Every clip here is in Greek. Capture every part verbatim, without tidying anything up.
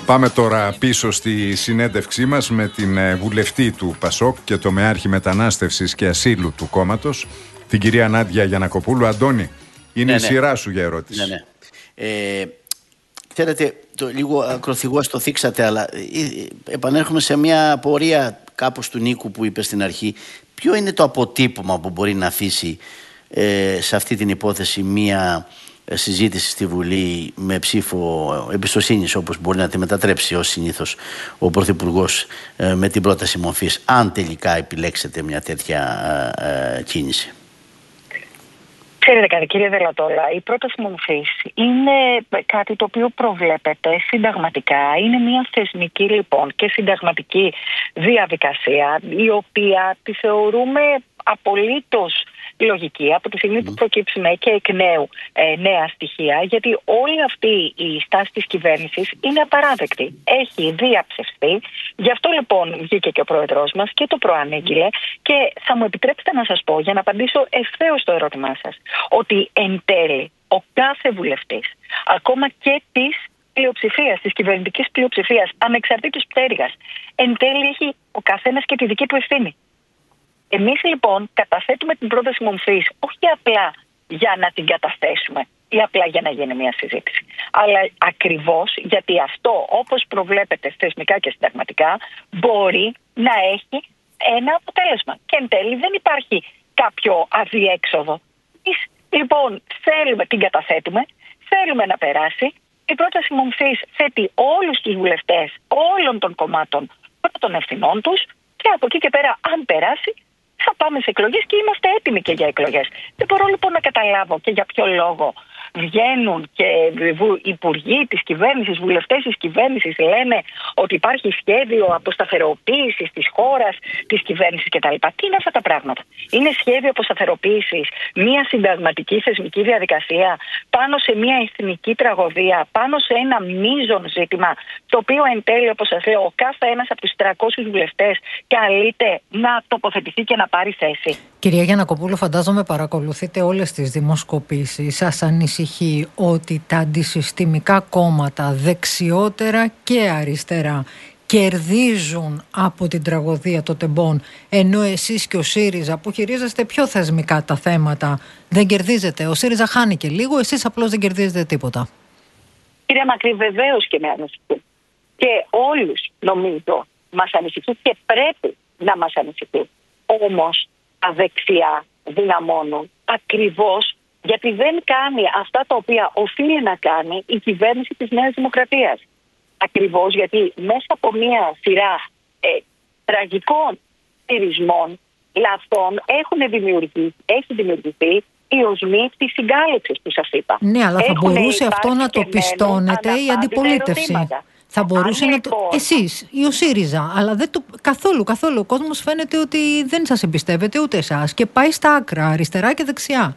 Πάμε τώρα πίσω στη συνέντευξή μας με την βουλευτή του ΠΑΣΟΚ και τομεάρχη μετανάστευσης και ασύλου του κόμματος, την κυρία Νάντια Γιαννακοπούλου. Αντώνη, είναι ναι, η ναι. σειρά σου για ερώτηση. Ναι, ναι. Ε, ξέρετε, το λίγο ακροθυγώς το θίξατε, αλλά ε, επανέρχομαι σε μια πορεία κάπως του Νίκου που είπε στην αρχή. Ποιο είναι το αποτύπωμα που μπορεί να αφήσει ε, σε αυτή την υπόθεση μια συζήτηση στη Βουλή με ψήφο εμπιστοσύνης, όπως μπορεί να τη μετατρέψει ως συνήθως ο Πρωθυπουργός ε, με την πρόταση μορφής, αν τελικά επιλέξετε μια τέτοια ε, ε, κίνηση? Ξέρετε κάτι, κύριε Δελατόλα, η πρόταση μορφής είναι κάτι το οποίο προβλέπεται συνταγματικά. Είναι μια θεσμική λοιπόν και συνταγματική διαδικασία, η οποία τη θεωρούμε απολύτως λογική από τη στιγμή που προκύψουν και εκ νέου ε, νέα στοιχεία, γιατί όλη αυτή η στάση της κυβέρνησης είναι απαράδεκτη. Έχει διαψευστεί. Γι' αυτό λοιπόν βγήκε και ο πρόεδρος μας και το προανήγγειλε, και θα μου επιτρέψετε να σας πω, για να απαντήσω ευθέως στο ερώτημά σας, ότι εν τέλει ο κάθε βουλευτής, ακόμα και της πλειοψηφίας, της κυβερνητικής πλειοψηφίας, ανεξαρτήτως πτέρυγας, εν τέλει έχει ο καθένας και τη δική του ευθύνη. Εμείς λοιπόν καταθέτουμε την πρόταση μορφής όχι απλά για να την καταθέσουμε ή απλά για να γίνει μια συζήτηση, αλλά ακριβώς γιατί αυτό, όπως προβλέπεται θεσμικά και συνταγματικά, μπορεί να έχει ένα αποτέλεσμα. Και εν τέλει δεν υπάρχει κάποιο αδιέξοδο. Εμείς λοιπόν θέλουμε, την καταθέτουμε, θέλουμε να περάσει. Η πρόταση μορφής θέτει όλους τους βουλευτές όλων των κομμάτων των ευθυνών τους, και από εκεί και πέρα, αν περάσει, θα πάμε σε εκλογές και είμαστε έτοιμοι και για εκλογές. Δεν μπορώ λοιπόν να καταλάβω και για ποιο λόγο βγαίνουν και υπουργοί της κυβέρνησης, βουλευτές της κυβέρνησης λένε ότι υπάρχει σχέδιο αποσταθεροποίησης της χώρας, της κυβέρνησης κτλ. Τι είναι αυτά τα πράγματα? Είναι σχέδιο αποσταθεροποίησης μια συνταγματική θεσμική διαδικασία πάνω σε μια εθνική τραγωδία, πάνω σε ένα μείζον ζήτημα, το οποίο εν τέλει, όπως σας λέω, ο κάθε ένας από τους τριακόσιους βουλευτές καλείται να τοποθετηθεί και να πάρει θέση. Κυρία Γιαννακοπούλου, φαντάζομαι παρακολουθείτε όλες τις δημοσκοπήσεις. Σας ανησυχεί ότι τα αντισυστημικά κόμματα, δεξιότερα και αριστερά, κερδίζουν από την τραγωδία των τεμπών, ενώ εσείς και ο ΣΥΡΙΖΑ που χειρίζεστε πιο θεσμικά τα θέματα δεν κερδίζετε? Ο ΣΥΡΙΖΑ χάνει και λίγο, εσείς απλώς δεν κερδίζετε τίποτα. Κύριε Μακρύ, βεβαίως και με ανησυχεί. Και όλους νομίζω μας ανησυχεί και πρέπει να μας ανησυχεί. Όμως τα δεξιά δυναμώνουν ακριβώς γιατί δεν κάνει αυτά τα οποία οφείλει να κάνει η κυβέρνηση της Νέας Δημοκρατίας. Ακριβώς γιατί μέσα από μια σειρά ε, τραγικών πειρισμών, λαθών, έχουν δημιουργηθεί, έχει δημιουργηθεί οι οσμοί της συγκάλυψης που σας είπα. Ναι, αλλά θα Έχουν μπορούσε αυτό να το πιστώνεται η αντιπολίτευση. ερωτήματα. Θα μπορούσε Αν να λοιπόν... το... Εσείς ή ο ΣΥΡΙΖΑ, αλλά δεν το... καθόλου, καθόλου. Ο κόσμος φαίνεται ότι δεν σας εμπιστεύεται ούτε εσάς και πάει στα άκρα, αριστερά και δεξιά.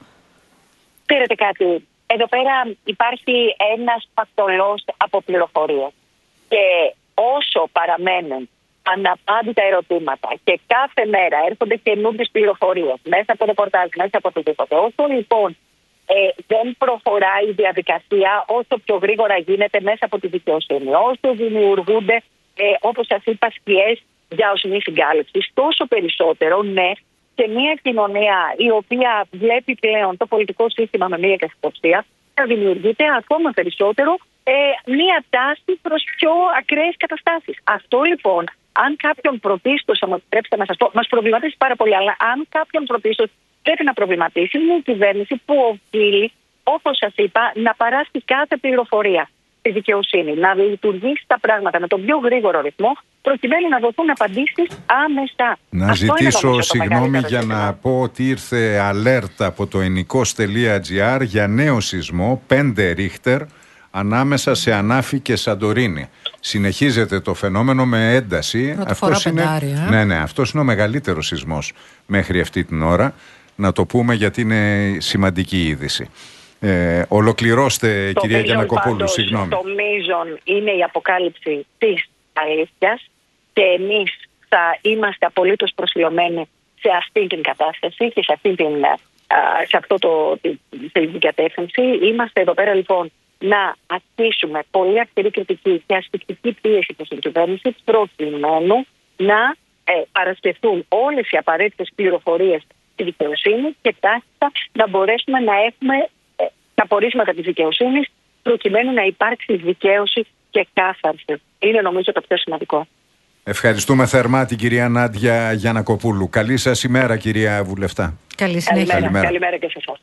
Ξέρετε κάτι, εδώ πέρα υπάρχει ένας πακτολός από πληροφορίες. Και όσο παραμένουν αναπάντητα ερωτήματα και κάθε μέρα έρχονται καινούργιες πληροφορίες μέσα από ρεπορτάζ, μέσα από οτιδήποτε, όσο λοιπόν ε, δεν προχωράει η διαδικασία, όσο πιο γρήγορα γίνεται μέσα από τη δικαιοσύνη, όσο δημιουργούνται, ε, όπως σας είπα, σκιές για οσμή συγκάλυψης, τόσο περισσότερο, ναι, σε μια κοινωνία η οποία βλέπει πλέον το πολιτικό σύστημα με μια καχυποψία, θα δημιουργείται ακόμα περισσότερο ε, μία τάση προς πιο ακραίες καταστάσεις. Αυτό λοιπόν, αν κάποιον πρωτίστως, θα μου επιτρέψετε να σας πω, μας προβληματίσει πάρα πολύ, αλλά αν κάποιον πρωτίστως πρέπει να προβληματίσει, είναι η κυβέρνηση που οφείλει, όπως σας είπα, να παράσχει κάθε πληροφορία στη δικαιοσύνη, να λειτουργήσει τα πράγματα με τον πιο γρήγορο ρυθμό, προκειμένου να δοθούν απαντήσεις άμεσα. Να Αυτό ζητήσω συγγνώμη για να πω ότι ήρθε αλέρτα από το ενικός τελεία τζι άρ για νέο σεισμό πέντε ρίχτερ ανάμεσα σε Ανάφη και Σαντορίνη. Συνεχίζεται το φαινόμενο με ένταση. Αυτός είναι, πεντάρι, ε? ναι, ναι, αυτός είναι ο μεγαλύτερος σεισμός μέχρι αυτή την ώρα. Να το πούμε γιατί είναι σημαντική είδηση. Ε, ολοκληρώστε, το κυρία Γιαννακοπούλου, συγγνώμη. Το μείζον είναι η αποκάλυψη της αλήθειας και εμείς θα είμαστε απολύτως προσιλωμένοι σε αυτή την κατάσταση και σε, αυτή την, σε αυτό το, την κατεύθυνση. Είμαστε εδώ πέρα λοιπόν να ασκήσουμε πολύ αυστηρή κριτική και ασφυκτική πίεση προς την κυβέρνηση, προκειμένου να ε, παρασκευθούν όλες οι απαραίτητες πληροφορίες στη δικαιοσύνη και τάχιστα να μπορέσουμε να έχουμε ε, τα πορίσματα της δικαιοσύνης, προκειμένου να υπάρξει δικαίωση και κάθαρση. Είναι νομίζω το πιο σημαντικό. Ευχαριστούμε θερμά την κυρία Νάντια Γιαννακοπούλου. Καλή σας ημέρα, κυρία Βουλευτά. Καλή συνέχεια. Καλημέρα, καλημέρα και σε εσάς.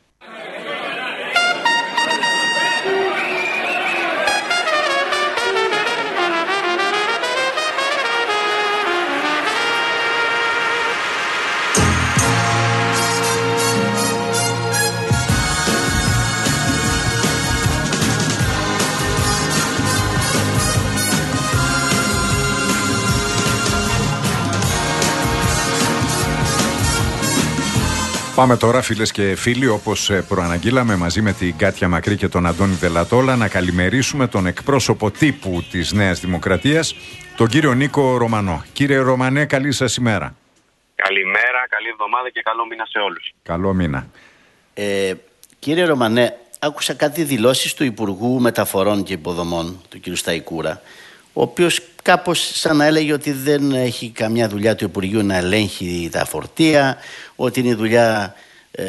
Πάμε τώρα, φίλες και φίλοι, όπως προαναγγείλαμε μαζί με την Κάτια Μακρύ και τον Αντώνη Δελατόλα, να καλημερίσουμε τον εκπρόσωπο τύπου της Νέας Δημοκρατίας, τον κύριο Νίκο Ρωμανό. Κύριε Ρωμανέ, καλή σας ημέρα. Καλημέρα, καλή εβδομάδα και καλό μήνα σε όλους. Καλό μήνα. Ε, κύριε Ρωμανέ, άκουσα κάτι δηλώσεις του Υπουργού Μεταφορών και Υποδομών, του κ. Σταϊκούρα, ο οποίος κάπως σαν να έλεγε ότι δεν έχει καμιά δουλειά του Υπουργείου να ελέγχει τα φορτία, ότι είναι η δουλειά ε,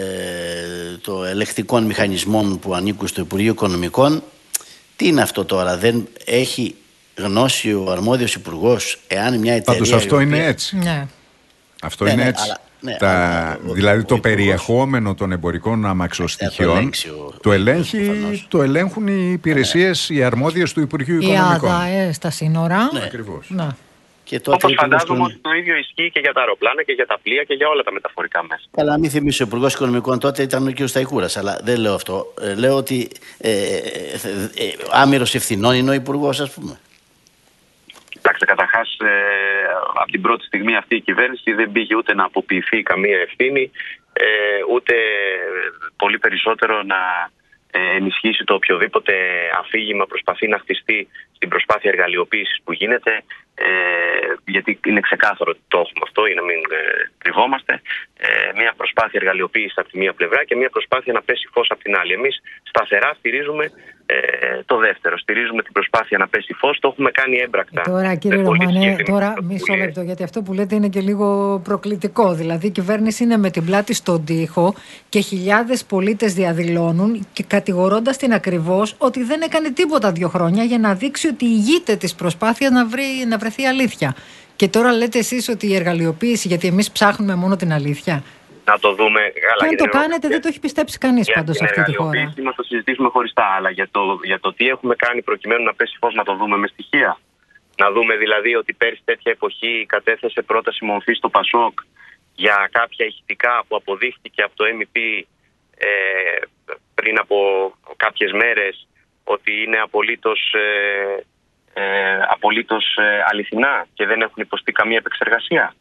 των ελεγκτικών μηχανισμών που ανήκουν στο Υπουργείο Οικονομικών. Τι είναι αυτό τώρα, δεν έχει γνώση ο αρμόδιος υπουργός εάν μια εταιρεία... Πάντως αυτό οποία... είναι έτσι. Ναι. Αυτό ναι, είναι ναι, έτσι. αλλά, ναι, τα, αλλά, ο, δηλαδή ο, το ο περιεχόμενο των εμπορικών αμαξοστοιχειών το, το, ελέγχει, το ελέγχουν οι υπηρεσίες, ναι, οι αρμόδιες του Υπουργείου η Οικονομικών. Η ΑΔΑΕ στα σύνορα. Ναι. Ακριβώς. Ναι. Και τότε όπως φαντάζομαι ότι το ίδιο ισχύει και για τα αεροπλάνα και για τα πλοία και για όλα τα μεταφορικά μέσα. Καλά, μην θυμίσω, ο Υπουργός Οικονομικών τότε ήταν ο κ. Σταϊκούρας, αλλά δεν λέω αυτό. Ε, λέω ότι ε, ε, ε, ε, άμυρος ευθυνών είναι ο Υπουργός, ας πούμε. Κοιτάξτε, καταρχάς, ε, από την πρώτη στιγμή αυτή η κυβέρνηση δεν πήγε ούτε να αποποιηθεί καμία ευθύνη, ε, ούτε πολύ περισσότερο να ε, ενισχύσει το οποιοδήποτε αφήγημα προσπαθεί να χτιστεί στην προσπάθεια εργαλειοποίησης που γίνεται, ε, γιατί είναι ξεκάθαρο ότι το έχουμε αυτό, ή να μην ε, κρυβόμαστε. Ε, μια προσπάθεια εργαλειοποίησης από τη μία πλευρά και μια προσπάθεια να πέσει φως από την άλλη. Εμείς σταθερά στηρίζουμε ε, το δεύτερο. Στηρίζουμε την προσπάθεια να πέσει φως. Το έχουμε κάνει έμπρακτα. Τώρα, κύριε Ρωμανέ, τώρα μισό λεπτό, γιατί αυτό που λέτε είναι και λίγο προκλητικό. Δηλαδή, η κυβέρνηση είναι με την πλάτη στον τοίχο και χιλιάδες πολίτες διαδηλώνουν και κατηγορώντας την ακριβώς ότι δεν έκανε τίποτα δύο χρόνια για να δείξει ότι ηγείται της προσπάθειας να, βρει, να βρεθεί αλήθεια. Και τώρα λέτε εσείς ότι η εργαλειοποίηση, γιατί εμείς ψάχνουμε μόνο την αλήθεια. Να το δούμε. Και αν το κάνετε, δεν το έχει πιστέψει κανείς πάντως σε αυτή τη χώρα. Να το συζητήσουμε χωριστά. Αλλά για το, για το τι έχουμε κάνει προκειμένου να πέσει φως, να το δούμε με στοιχεία. Να δούμε δηλαδή ότι πέρσι τέτοια εποχή κατέθεσε πρόταση μορφή στο ΠΑΣΟΚ για κάποια ηχητικά που αποδείχτηκε από το εμ ι πι ε, πριν από κάποιες μέρες ότι είναι απολύτως, ε, ε, απολύτως ε, αληθινά και δεν έχουν υποστεί καμία επεξεργασία.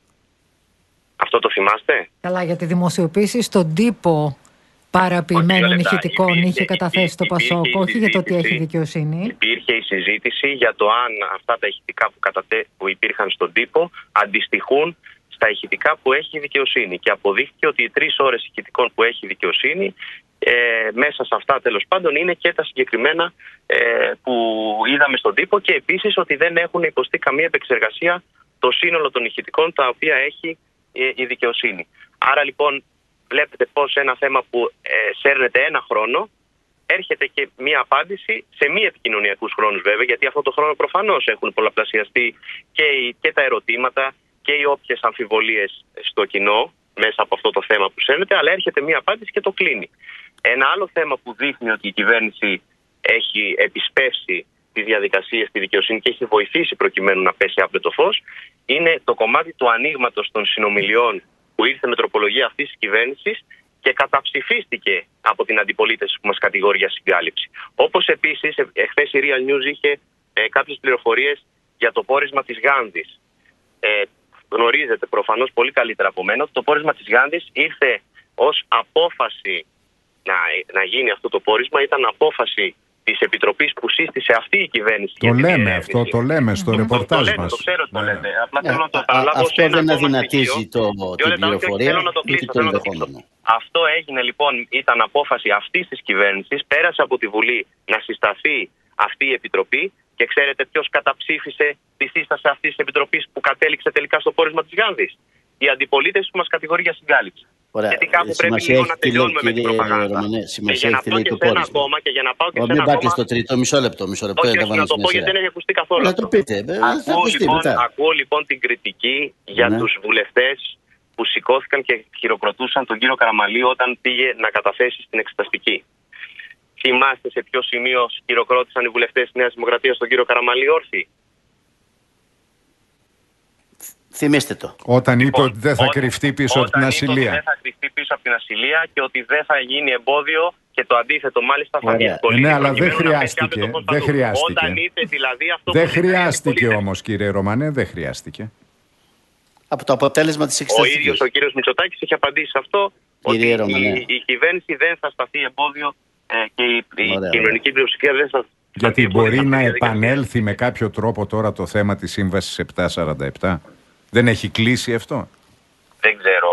Αυτό το θυμάστε? Καλά, για τη δημοσιοποίηση στον τύπο παραποιημένων ηχητικών είχε υπήρχε, καταθέσει το ΠΑΣΟΚ, όχι για το τι έχει δικαιοσύνη. Υπήρχε η συζήτηση για το αν αυτά τα ηχητικά που, κατατε... που υπήρχαν στον τύπο αντιστοιχούν στα ηχητικά που έχει η δικαιοσύνη. Και αποδείχθηκε ότι οι τρεις ώρες ηχητικών που έχει η δικαιοσύνη, ε, μέσα σε αυτά τέλος πάντων είναι και τα συγκεκριμένα ε, που είδαμε στον τύπο, και επίσης ότι δεν έχουν υποστεί καμία επεξεργασία το σύνολο των ηχητικών τα οποία έχει η δικαιοσύνη. Άρα λοιπόν βλέπετε πως ένα θέμα που ε, σέρνεται ένα χρόνο έρχεται και μία απάντηση σε μη επικοινωνιακούς χρόνους, βέβαια, γιατί αυτό το χρόνο προφανώς έχουν πολλαπλασιαστεί και, και τα ερωτήματα και οι όποιες αμφιβολίες στο κοινό μέσα από αυτό το θέμα που σέρνεται, αλλά έρχεται μία απάντηση και το κλείνει. Ένα άλλο θέμα που δείχνει ότι η κυβέρνηση έχει επισπεύσει τις διαδικασίες στη δικαιοσύνη και έχει βοηθήσει προκειμένου να πέσει άπλετο φως, είναι το κομμάτι του ανοίγματος των συνομιλιών που ήρθε με τροπολογία αυτής της κυβέρνησης και καταψηφίστηκε από την αντιπολίτευση που μας κατηγορεί για συγκάλυψη. Όπως επίσης, εχθές η Real News είχε ε, κάποιες πληροφορίες για το πόρισμα της Γάνδης. Ε, γνωρίζετε προφανώς πολύ καλύτερα από μένα ότι το πόρισμα της Γάνδης ήρθε ως απόφαση να, να γίνει αυτό το πόρισμα, ήταν απόφαση της επιτροπής που σύστησε αυτή η κυβέρνηση. Το λέμε αυτό, το λέμε στο ρεπορτάζ το, το, μας. Το ξέρω ότι το ναι. λέτε. Απλά ναι, θέλω να το α, παραλάβω. Αυτό δεν αδυνατίζει το, την πληροφορία ή το ενδεχόμενο. Αυτό έγινε λοιπόν, ήταν απόφαση αυτής της κυβέρνησης, πέρασε από τη Βουλή να συσταθεί αυτή η επιτροπή και ξέρετε ποιος καταψήφισε τη σύσταση αυτής της επιτροπής που κατέληξε τελικά στο πόρισμα της Γάνδης? Η αντιπολίτευση που μας κατηγορεί για συγκάλυψη. Ωραία. Γιατί κάπου πρέπει λίγο να τελειώνουμε με την προπαγάνδα. Και για να πάω και σε ένα ακόμα και για να πάω και σε ένα ακόμα. Μην πάτε στο τρίτο, μισό λεπτό. Μισό λεπτό όχι, όχι, να το πω γιατί δεν έχει ακουστεί καθόλου. Να το πείτε. Ακούω λοιπόν, ακούω λοιπόν την κριτική για ναι. τους βουλευτές που σηκώθηκαν και χειροκροτούσαν τον κύριο Καραμανλή όταν πήγε να καταθέσει στην εξεταστική. Θυμάστε σε ποιο σημείο χειροκρότησαν οι βουλευτές της Νέας Δημοκρατίας τον κύριο Καραμανλή όρθιοι? Θυμήστε το. Όταν είπε λοιπόν, ότι δεν θα όταν, κρυφτεί πίσω από την ασυλία. Όταν δεν θα κρυφτεί πίσω από την ασυλία και ότι δεν θα γίνει εμπόδιο και το αντίθετο μάλιστα θα διευκολύνει. Ναι, αλλά δεν χρειάστηκε. Δεν χρειάστηκε. Όταν είπε δηλαδή αυτό δεν χρειάστηκε όμως, κύριε Ρωμανέ, δεν χρειάστηκε. Από το αποτέλεσμα της εξεταστικής. Ο ίδιος ο κύριος Μητσοτάκης έχει απαντήσει σε αυτό, κύριε ότι Ρωμανέ, η, η κυβέρνηση δεν θα σταθεί εμπόδιο ε, και η, η κοινωνική πλειοψηφία δεν θα. Γιατί μπορεί να επανέλθει με κάποιο τρόπο τώρα το θέμα της Σύμβασης επτακόσια σαράντα επτά. Δεν έχει κλείσει αυτό? Δεν ξέρω,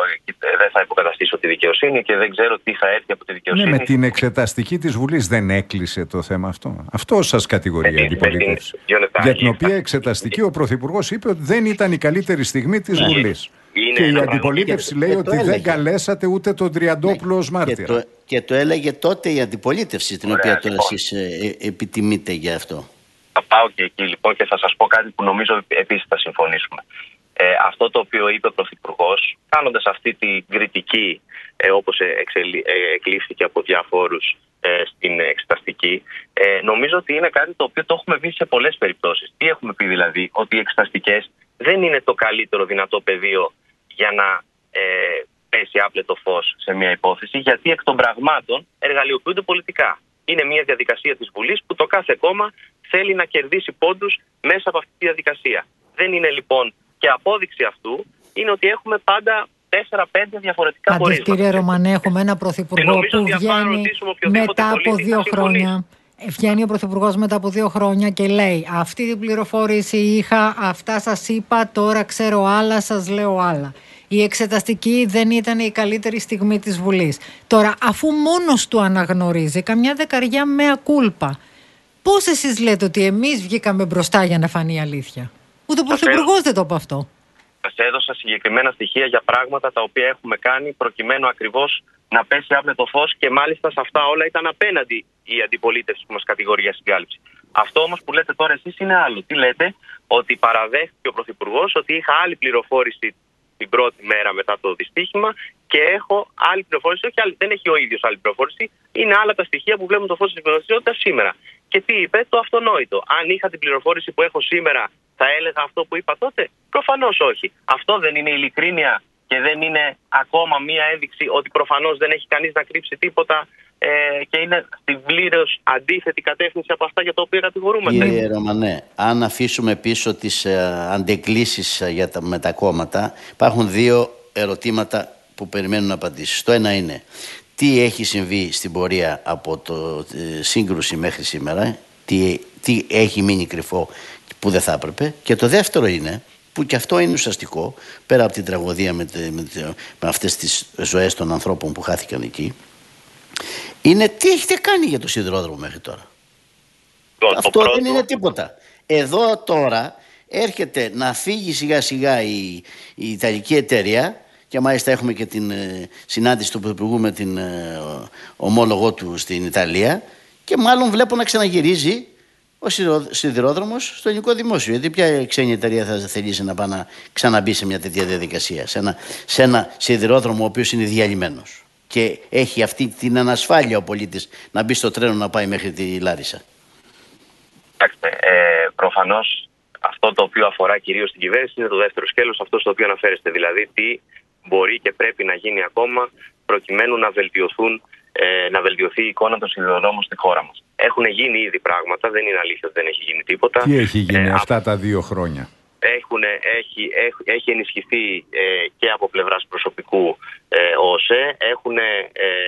δεν θα υποκαταστήσω τη δικαιοσύνη και δεν ξέρω τι θα έρθει από τη δικαιοσύνη. Ναι, με την εξεταστική της Βουλής δεν έκλεισε το θέμα αυτό. Αυτό σας κατηγορεί η αντιπολίτευση. Για την οποία εξεταστική ο Πρωθυπουργός είπε ότι δεν ήταν η καλύτερη στιγμή της ναι. Βουλής. Είναι και η αντιπολίτευση λέει ότι δεν καλέσατε ούτε τον Τριαντόπουλο ως μάρτυρα. Και το, και το έλεγε τότε η αντιπολίτευση, την Ωραία, οποία τώρα λοιπόν. εσείς ε, ε, επιτιμείτε για αυτό. Θα πάω και εκεί λοιπόν και θα σας πω κάτι που νομίζω επίσης θα συμφωνήσουμε. Ε, αυτό το οποίο είπε ο Πρωθυπουργός, κάνοντας αυτή την κριτική ε, όπως εξελί, ε, εκλήφθηκε από διάφορους ε, στην εξεταστική, ε, νομίζω ότι είναι κάτι το οποίο το έχουμε βρει σε πολλές περιπτώσεις. Τι έχουμε πει δηλαδή? Ότι οι εξεταστικές δεν είναι το καλύτερο δυνατό πεδίο για να ε, πέσει άπλετο φως σε μια υπόθεση, γιατί εκ των πραγμάτων εργαλειοποιούνται πολιτικά. Είναι μια διαδικασία της Βουλής που το κάθε κόμμα θέλει να κερδίσει πόντους μέσα από αυτή τη διαδικασία. Δεν είναι λοιπόν, και απόδειξη αυτού είναι ότι έχουμε πάντα τέσσερα πέντε διαφορετικά πορίσματα. Πάντως, κύριε Ρωμανέ, έχουμε ένα πρωθυπουργό που βγαίνει μετά από δύο χρόνια. Βγαίνει ο Πρωθυπουργός μετά από δύο χρόνια και λέει: αυτή την πληροφόρηση είχα, αυτά σας είπα, τώρα ξέρω άλλα, σας λέω άλλα. Η εξεταστική δεν ήταν η καλύτερη στιγμή της Βουλής. Τώρα, αφού μόνος του αναγνωρίζει καμιά δεκαριά μέα κούλπα, πώς εσείς λέτε ότι εμείς βγήκαμε μπροστά για να φανεί η αλήθεια? Ούτε ο Πρωθυπουργός δεν το είπε αυτό. Σας έδωσα συγκεκριμένα στοιχεία για πράγματα τα οποία έχουμε κάνει προκειμένου ακριβώς να πέσει άπλετο φως και μάλιστα σε αυτά όλα ήταν απέναντι η αντιπολίτευση που μας κατηγορεί για συγκάλυψη. Αυτό όμως που λέτε τώρα εσείς είναι άλλο. Τι λέτε? Ότι παραδέχτηκε ο Πρωθυπουργός ότι είχα άλλη πληροφόρηση την πρώτη μέρα μετά το δυστύχημα και έχω άλλη πληροφόρηση. Όχι άλλη, δεν έχει ο ίδιος άλλη πληροφόρηση. Είναι άλλα τα στοιχεία που βλέπουν το φως της δημοσιότητας σήμερα. Και τι είπε? Το αυτονόητο. Αν είχα την πληροφόρηση που έχω σήμερα, θα έλεγα αυτό που είπα τότε? Προφανώς όχι. Αυτό δεν είναι ειλικρίνεια και δεν είναι ακόμα μία ένδειξη ότι προφανώς δεν έχει κανείς να κρύψει τίποτα ε, και είναι στην πλήρως αντίθετη κατεύθυνση από αυτά για τα οποία κατηγορούμε? Κύριε Ρωμανέ, αν αφήσουμε πίσω τις ε, αντεκκλήσεις για τα, με τα κόμματα, υπάρχουν δύο ερωτήματα που περιμένουν απαντήσεις. Το ένα είναι τι έχει συμβεί στην πορεία από το ε, σύγκρουση μέχρι σήμερα, τι, τι έχει μείνει κρυφό που δεν θα έπρεπε, και το δεύτερο είναι, που και αυτό είναι ουσιαστικό, πέρα από την τραγωδία με, με, με αυτές τις ζωές των ανθρώπων που χάθηκαν εκεί, είναι τι έχετε κάνει για το σιδηρόδρομο μέχρι τώρα. Το, αυτό το δεν πρώτο... είναι τίποτα. Εδώ τώρα έρχεται να φύγει σιγά σιγά η, η Ιταλική εταιρεία, και μάλιστα έχουμε και την ε, συνάντηση του Πρωθυπουργού με την ε, ομόλογό του στην Ιταλία, και μάλλον βλέπω να ξαναγυρίζει ο σιδηρόδρομος στο ελληνικό δημόσιο. Γιατί ποια ξένη εταιρεία θα θελήσει να πάει να ξαναμπεί σε μια τέτοια διαδικασία, σε ένα, σε ένα σιδηρόδρομο ο οποίος είναι διαλυμένος και έχει αυτή την ανασφάλεια ο πολίτης να μπει στο τρένο να πάει μέχρι τη Λάρισα? Κοιτάξτε, ε, προφανώς αυτό το οποίο αφορά κυρίως την κυβέρνηση είναι το δεύτερο σκέλος, αυτό στο οποίο αναφέρεστε. Δηλαδή, τι μπορεί και πρέπει να γίνει ακόμα προκειμένου να βελτιωθούν, ε, να βελτιωθεί η εικόνα των σιδηροδρόμων στη χώρα μας. Έχουν γίνει ήδη πράγματα, δεν είναι αλήθεια ότι δεν έχει γίνει τίποτα. Τι έχει γίνει ε, αυτά τα δύο χρόνια? Έχουν, έχει, έχει, έχει ενισχυθεί ε, και από πλευράς προσωπικού ε, ο ΟΣΕ. Έχουν ε,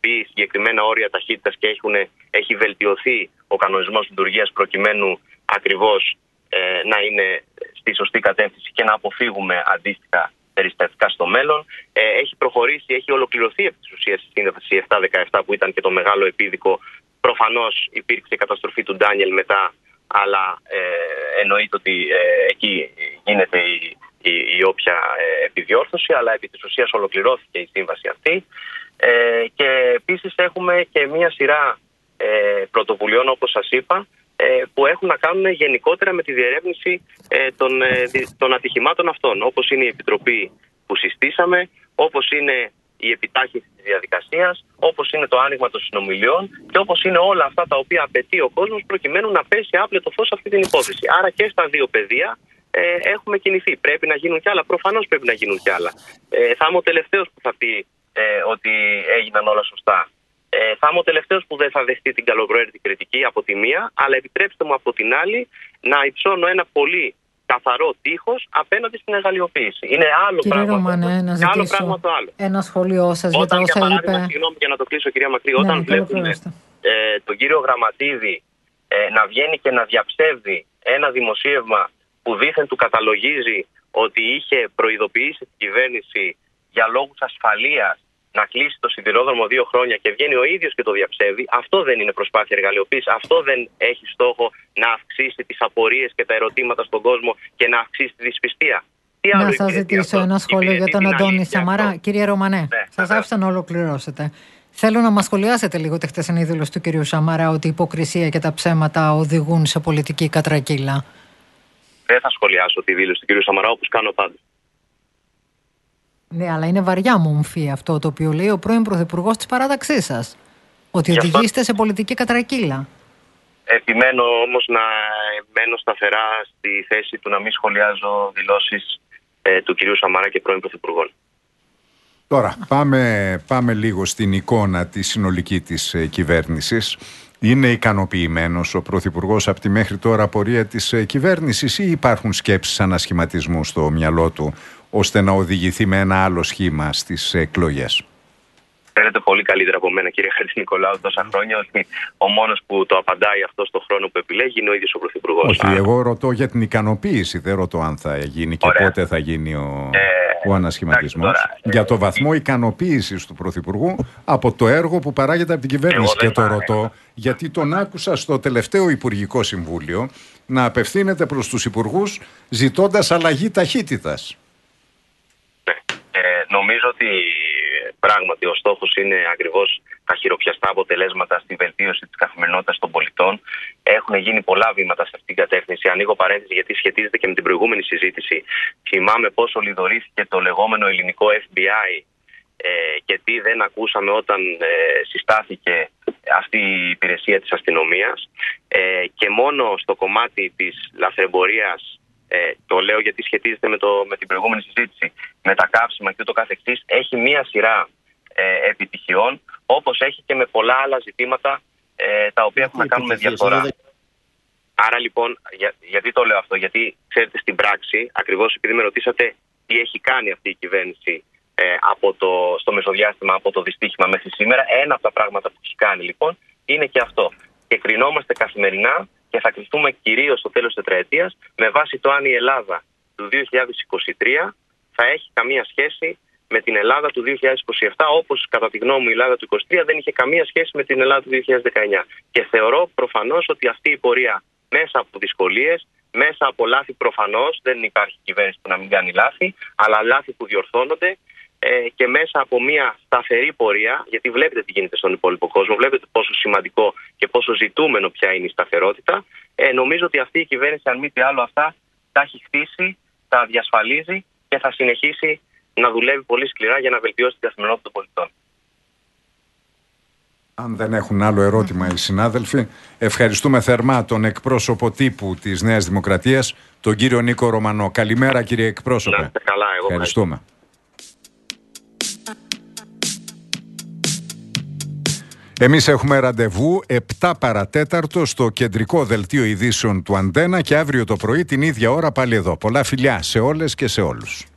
μπει συγκεκριμένα όρια ταχύτητας και έχουν, έχει βελτιωθεί ο κανονισμός λειτουργίας προκειμένου ακριβώς ε, να είναι στη σωστή κατεύθυνση και να αποφύγουμε αντίστοιχα περιστατικά στο μέλλον. Ε, έχει προχωρήσει, έχει ολοκληρωθεί επί της ουσίας η Σύμβαση επτά δεκαεπτά που ήταν και το μεγάλο επίδικο. Προφανώς υπήρξε η καταστροφή του Ντάνιελ μετά, αλλά ε, εννοείται ότι ε, εκεί γίνεται η, η, η όποια ε, επιδιόρθωση, αλλά επί της ουσίας ολοκληρώθηκε η σύμβαση αυτή. Ε, και επίσης έχουμε και μία σειρά ε, πρωτοβουλειών, όπως σας είπα, ε, που έχουν να κάνουν γενικότερα με τη διερεύνηση ε, των, ε, των ατυχημάτων αυτών, όπως είναι η Επιτροπή που συστήσαμε, όπως είναι η επιτάχυνση της διαδικασίας, όπως είναι το άνοιγμα των συνομιλιών και όπως είναι όλα αυτά τα οποία απαιτεί ο κόσμος προκειμένου να πέσει άπλετο φως σε αυτή την υπόθεση. Άρα και στα δύο πεδία ε, έχουμε κινηθεί. Πρέπει να γίνουν κι άλλα. Προφανώς πρέπει να γίνουν κι άλλα. Ε, θα είμαι ο τελευταίος που θα πει ε, ότι έγιναν όλα σωστά. Ε, θα είμαι ο τελευταίος που δεν θα δεχτεί την καλοπροαίρετη κριτική από τη μία, αλλά επιτρέψτε μου από την άλλη να υψώνω ένα πολύ καθαρό τείχος απέναντι στην εργαλειοποίηση. Είναι άλλο Κύριε πράγμα, Ρωμανέ, να και άλλο πράγμα το άλλο. Ένα σχόλιο σας για τα όσα για παράδειγμα, είπε. Συγγνώμη για να το κλείσω, κυρία Μακρύ, Ναι, όταν βλέπουμε ε, τον κύριο Γραμματίδη ε, να βγαίνει και να διαψεύδει ένα δημοσίευμα που δήθεν του καταλογίζει ότι είχε προειδοποιήσει την κυβέρνηση για λόγους ασφαλείας να κλείσει το σιδηρόδρομο δύο χρόνια και βγαίνει ο ίδιος και το διαψεύδει, αυτό δεν είναι προσπάθεια εργαλειοποίησης. Αυτό δεν έχει στόχο να αυξήσει τις απορίες και τα ερωτήματα στον κόσμο και να αυξήσει τη δυσπιστία. Τι να σας ζητήσω αυτό? ένα σχόλιο για τον Αντώνη Σαμαρά. Αυτό. Κύριε Ρωμανέ, ναι, σας άφησα να ολοκληρώσετε. Θέλω να μας σχολιάσετε λίγο τη χτεσινή δήλωση του κυρίου Σαμαρά ότι η υποκρισία και τα ψέματα οδηγούν σε πολιτική κατρακύλα. Δεν θα σχολιάσω τη δήλωση του κυρίου Σαμαρά, όπως κάνω πάντα. Ναι, αλλά είναι βαριά μομφή αυτό το οποίο λέει ο πρώην Πρωθυπουργός της παράταξής σας. Ότι Γι οδηγείστε αυτό... σε πολιτική κατρακύλα. Επιμένω όμως να μένω σταθερά στη θέση του να μην σχολιάζω δηλώσεις ε, του κυρίου Σαμαρά και πρώην Πρωθυπουργών. Τώρα πάμε, πάμε λίγο στην εικόνα τη συνολική της ε, κυβέρνησης. Είναι ικανοποιημένος ο Πρωθυπουργός από τη μέχρι τώρα πορεία της ε, κυβέρνησης ή υπάρχουν σκέψεις ανασχηματισμού στο μυαλό του ώστε να οδηγηθεί με ένα άλλο σχήμα στις εκλογές? Φαίνεται πολύ καλύτερα από μένα, κύριε Χατζηνικολάου, τόσα χρόνια, ότι ο μόνος που το απαντάει αυτό στον χρόνο που επιλέγει είναι ο ίδιος ο Πρωθυπουργός. Όχι, Άρα... εγώ ρωτώ για την ικανοποίηση, δεν ρωτώ αν θα γίνει και Ωραία. πότε θα γίνει ο, ε, ο ανασχηματισμός. Τώρα, ε, για το βαθμό ικανοποίησης του Πρωθυπουργού από το έργο που παράγεται από την κυβέρνηση. Και το ρωτώ γιατί τον άκουσα στο τελευταίο Υπουργικό Συμβούλιο να απευθύνεται προς τους υπουργούς ζητώντας αλλαγή ταχύτητας. Ναι. Ε, νομίζω ότι πράγματι ο στόχος είναι ακριβώς τα χειροπιαστά αποτελέσματα στη βελτίωση της καθημερινότητας των πολιτών. Έχουν γίνει πολλά βήματα σε αυτήν την κατεύθυνση. Ανοίγω παρένθεση γιατί σχετίζεται και με την προηγούμενη συζήτηση. Θυμάμαι πόσο λιδωρήθηκε το λεγόμενο ελληνικό εφ μπι άι ε, και τι δεν ακούσαμε όταν ε, συστάθηκε αυτή η υπηρεσία της αστυνομίας. Ε, και μόνο στο κομμάτι της λαθρεμπορίας, Ε, το λέω γιατί σχετίζεται με, το, με την προηγούμενη συζήτηση, με τα καύσιμα και ούτω καθεξής, έχει μία σειρά ε, επιτυχιών, όπως έχει και με πολλά άλλα ζητήματα ε, τα οποία έχουν να κάνουν με διαφθορά. Άρα λοιπόν, για, γιατί το λέω αυτό? Γιατί ξέρετε, στην πράξη, ακριβώς επειδή με ρωτήσατε τι έχει κάνει αυτή η κυβέρνηση ε, από το, στο μεσοδιάστημα από το δυστύχημα μέχρι σήμερα, ένα από τα πράγματα που έχει κάνει λοιπόν είναι και αυτό. Και κρινόμαστε καθημερινά και θα κρυφτούμε κυρίως στο τέλος της τετραετίας με βάση το αν η Ελλάδα του δύο χιλιάδες είκοσι τρία θα έχει καμία σχέση με την Ελλάδα του δύο χιλιάδες είκοσι επτά, όπως κατά τη γνώμη μου η Ελλάδα του είκοσι τρία δεν είχε καμία σχέση με την Ελλάδα του δύο χιλιάδες δεκαεννιά. Και θεωρώ προφανώς ότι αυτή η πορεία μέσα από δυσκολίες, μέσα από λάθη προφανώς, δεν υπάρχει κυβέρνηση που να μην κάνει λάθη, αλλά λάθη που διορθώνονται, και μέσα από μια σταθερή πορεία, γιατί βλέπετε τι γίνεται στον υπόλοιπο κόσμο, βλέπετε πόσο σημαντικό και πόσο ζητούμενο πια είναι η σταθερότητα, ε, νομίζω ότι αυτή η κυβέρνηση, αν μη τι άλλο, αυτά τα έχει χτίσει, τα διασφαλίζει και θα συνεχίσει να δουλεύει πολύ σκληρά για να βελτιώσει την καθημερινότητα των πολιτών. Αν δεν έχουν άλλο ερώτημα οι συνάδελφοι, ευχαριστούμε θερμά τον εκπρόσωπο τύπου της Νέας Δημοκρατίας, τον κύριο Νίκο Ρωμανό. Καλημέρα, κύριε εκπρόσωπε. Να είστε καλά, εγώ ευχαριστούμε. Εμείς έχουμε ραντεβού επτά παρατέταρτο στο κεντρικό δελτίο ειδήσεων του Αντένα και αύριο το πρωί την ίδια ώρα πάλι εδώ. Πολλά φιλιά σε όλες και σε όλους.